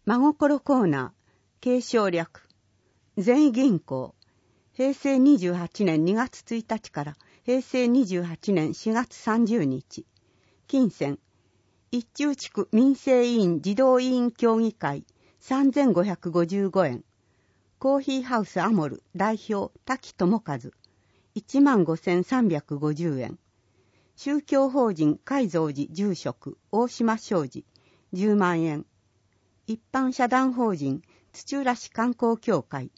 真心コーナー、継承略。善意銀行。平成28年2月1日から平成28年4月30日。金銭。一中地区民生委員児童委員協議会3555円。コーヒーハウスアモル代表滝智和15,350円。宗教法人海蔵寺住職大島商事10万円。一般社団法人土浦市観光協会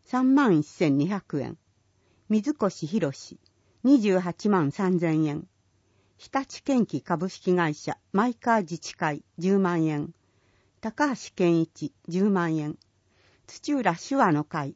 31,200円。水越博士28万3000円。日立建機株式会社マイカー自治会10万円。高橋健一10万円。土浦手話の会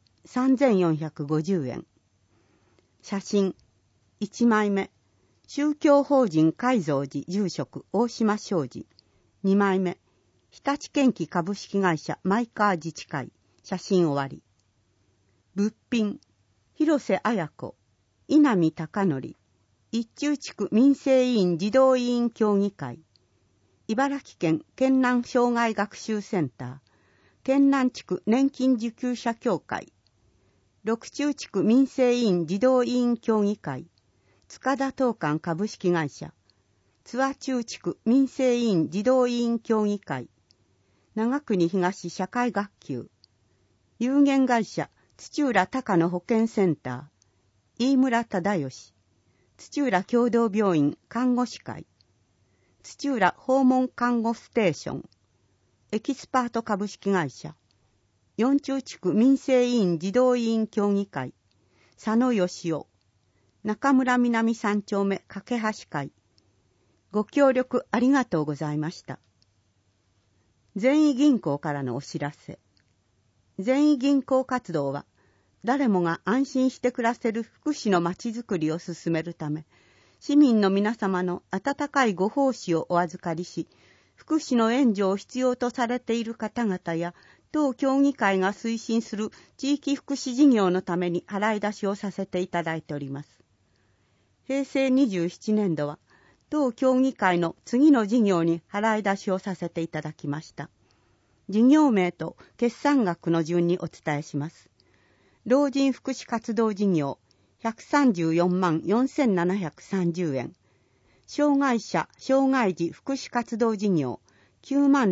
3450円。写真1枚目。宗教法人海蔵寺住職大島商事2枚目。日立建機株式会社マイカー自治会写真終わり。物品広瀬綾子稲見貴則一中地区民生委員児童委員協議会茨城県県南障害学習センター県南地区年金受給者協会六中地区民生委員児童委員協議会塚田東館株式会社津和中地区民生委員児童委員協議会長国東社会学級有限会社土浦高野保健センター飯村忠義土浦共同病院看護師会土浦訪問看護ステーションエキスパート株式会社四中地区民生委員児童委員協議会佐野義雄中村南3丁目架橋会ご協力ありがとうございました。善意銀行からのお知らせ。善意銀行活動は誰もが安心して暮らせる福祉のまちづくりを進めるため、市民の皆様の温かいご奉仕をお預かりし、福祉の援助を必要とされている方々や、当協議会が推進する地域福祉事業のために払い出しをさせていただいております。平成27年度は、当協議会の次の事業に払い出しをさせていただきました。事業名と決算額の順にお伝えします。老人福祉活動事業134万4730円。障害者・障害児福祉活動事業9万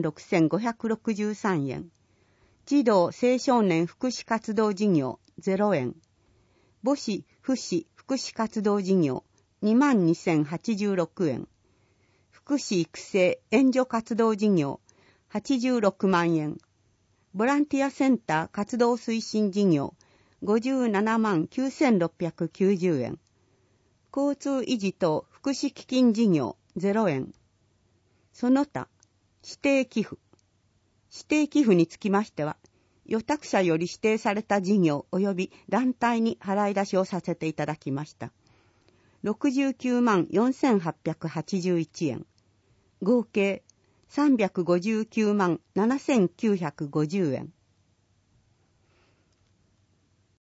6563円。児童青少年福祉活動事業0円。母子・父子福祉活動事業22,086円。福祉育成援助活動事業86万円。ボランティアセンター活動推進事業57万9690円。交通維持等福祉基金事業0円。その他、指定寄付。指定寄付につきましては、予託者より指定された事業及び団体に払い出しをさせていただきました。69万4881円。合計359万7950円。